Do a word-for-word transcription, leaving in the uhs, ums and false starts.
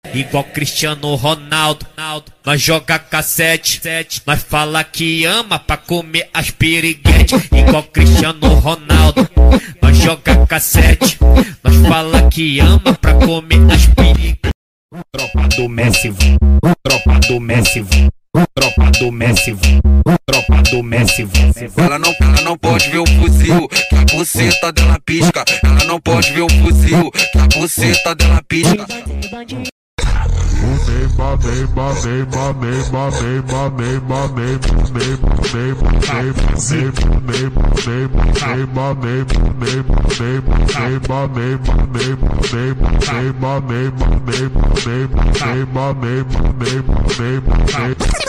igual Cristiano Ronaldo. Nós joga cassete, nós fala que ama pra comer as piriguete, igual Cristiano Ronaldo. Nós joga cassete, nós fala que ama pra comer as piriguete. Tropa do Messi, tropa do Messi, tropa do Messi, tropa do Messi. Ela não, ela não pode ver o fuzil, que a buceta dela pisca. Ela não pode ver o fuzil, que a buceta dela pisca. Money,